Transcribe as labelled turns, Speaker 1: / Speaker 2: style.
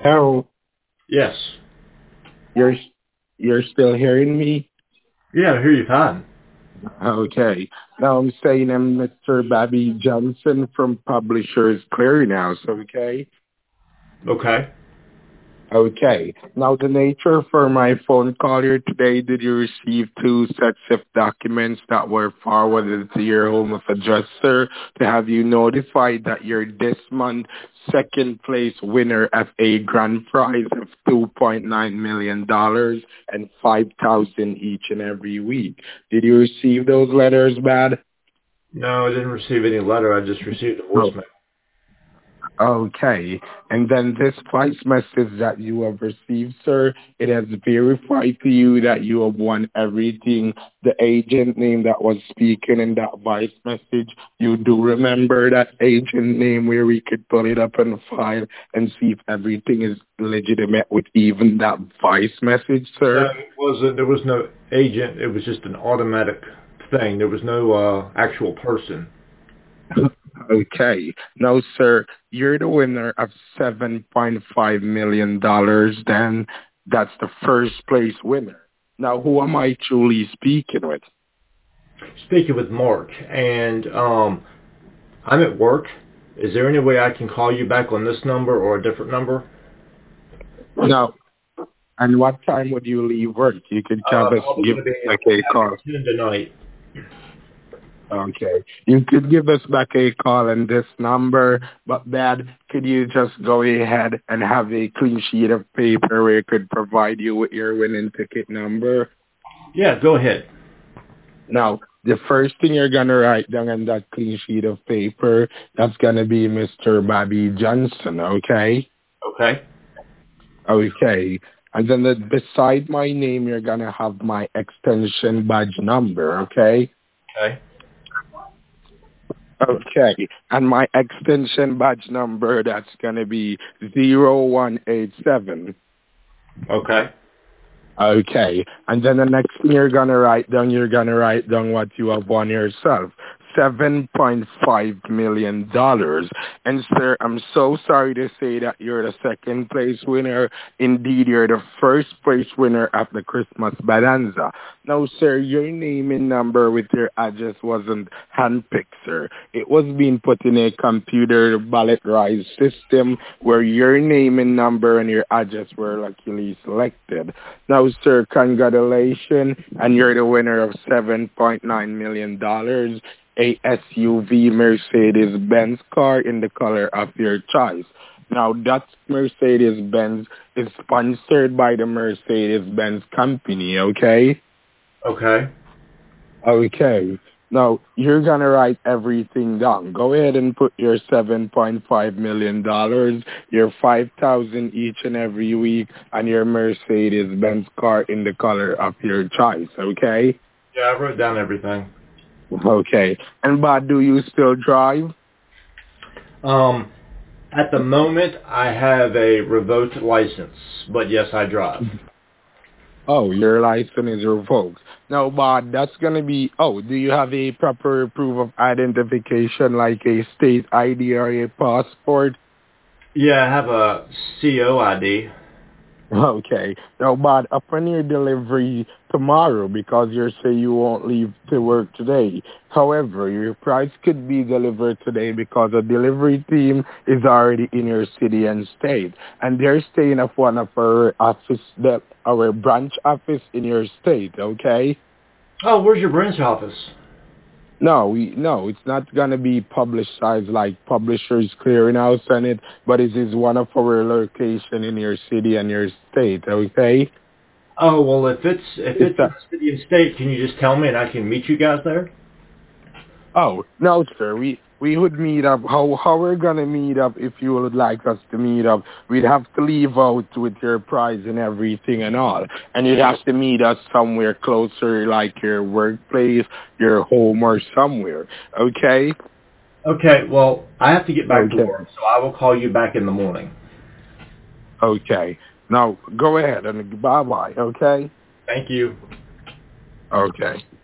Speaker 1: Oh,
Speaker 2: Yes.
Speaker 1: you're you're still hearing me?
Speaker 2: Yeah, I hear you fine.
Speaker 1: Okay. Now I'm saying I'm Mr. Bobby Johnson from Publishers Clearinghouse. Okay.
Speaker 2: Okay.
Speaker 1: Okay. Now the nature for my phone call here today, did you receive two sets of documents that were forwarded to your home of address, sir, to have you notified that you're this month second place winner of a grand prize of $2.9 million and 5,000 each and every week? Did you receive those letters, Bad?
Speaker 2: No, I didn't receive any letter. I just received a
Speaker 1: Oh,
Speaker 2: voicemail.
Speaker 1: okay. And then this voice message that you have received, sir, it has verified to you that you have won everything. The agent name that was speaking in that voice message, you do remember that agent name where we could pull it up in the file and see if everything is legitimate with even that voice message,
Speaker 2: No,
Speaker 1: sir?
Speaker 2: it wasn't. There was no agent. It was just an automatic thing. There was no actual person.
Speaker 1: Okay. Now, sir, you're the winner of $7.5 million. Then that's the first place winner. Now, who am I truly speaking with?
Speaker 2: Speaking with Mark, and I'm at work. Is there any way I can call you back on this number or a different number?
Speaker 1: Now, and what time would you leave work? You could
Speaker 2: Probably
Speaker 1: give
Speaker 2: going to be
Speaker 1: back a call.
Speaker 2: after 10 tonight.
Speaker 1: Okay. You could give us back a call on this number, but Dad, could you just go ahead and have a clean sheet of paper where it could provide you with your winning ticket number?
Speaker 2: Yeah, go ahead.
Speaker 1: Now, the first thing you're going to write down on that clean sheet of paper, that's going to be Mr. Bobby Johnson, okay?
Speaker 2: Okay.
Speaker 1: Okay. And then beside my name, you're going to have my extension badge number, okay?
Speaker 2: Okay.
Speaker 1: Okay. And my extension badge number, that's going to be 0187.
Speaker 2: Okay.
Speaker 1: Okay. And then the next thing you're gonna write down what you have won yourself. $7.5 million. And sir, I'm so sorry to say that you're the second place winner. Indeed, you're the first place winner at the Christmas Bonanza. Now, sir, your name and number with your address wasn't handpicked, sir. It was being put in a computer ballotized system where your name and number and your address were luckily selected. Now, sir, congratulations, and you're the winner of $7.9 million, a SUV Mercedes-Benz car in the color of your choice. Now, that Mercedes-Benz is sponsored by the Mercedes-Benz company, okay?
Speaker 2: Okay.
Speaker 1: Okay. Now, you're going to write everything down. Go ahead and put your $7.5 million, your 5,000 each and every week, and your Mercedes-Benz car in the color of your choice, okay?
Speaker 2: Yeah, I wrote down everything.
Speaker 1: Okay. And, but do you still drive?
Speaker 2: Um, at the moment, I have a revoked license, but yes, I drive.
Speaker 1: Oh, your license is revoked. Now, but that's going to be, do you have a proper proof of identification like a state ID or a passport?
Speaker 2: Yeah, I have a CO ID.
Speaker 1: Okay. Now, but upon your delivery tomorrow, because you say you won't leave to work today. However, your prize could be delivered today because the delivery team is already in your city and state, and they're staying at one of our branch office in your state. Okay.
Speaker 2: Oh, where's your branch office?
Speaker 1: No, it's not gonna be publicized like Publishers Clearinghouse on it, but it is one of our location in your city and your state. Okay.
Speaker 2: Oh, well, if it's
Speaker 1: It's
Speaker 2: in the city and state, can you just tell me and I can meet you guys there?
Speaker 1: Oh, no, sir. We would meet up. How we're gonna meet up if you would like us to meet up? We'd have to leave out with your prize and everything and all, and you'd have to meet us somewhere closer, like your workplace, your home, or somewhere. Okay?
Speaker 2: Okay, well, I have to get back to
Speaker 1: Okay.
Speaker 2: work, so I will call you back in the morning.
Speaker 1: Okay. Now go ahead and bye bye. Okay?
Speaker 2: Thank you.
Speaker 1: Okay.